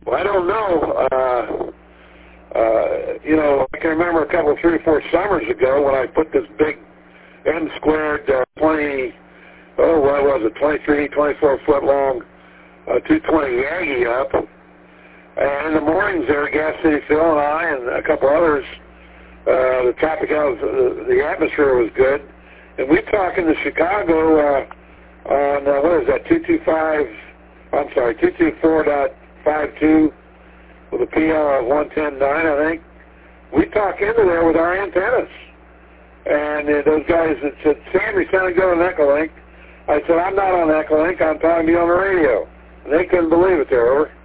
Well, I don't know. You know, I can remember a couple, 3 or 4 summers ago when I put this big M squared 23, 24 foot long 220 Yagi up. And in the mornings there, Gas City Phil and I and a couple others, the the atmosphere was good. And we talked into Chicago on, what is that, 224.52 with a PL of 110.9, I think. We talked into there with our antennas. And those guys that said, Sam, you sounded good on Echolink. I said, I'm not on Echolink. I'm talking to you on the radio. And they couldn't believe it. They're over.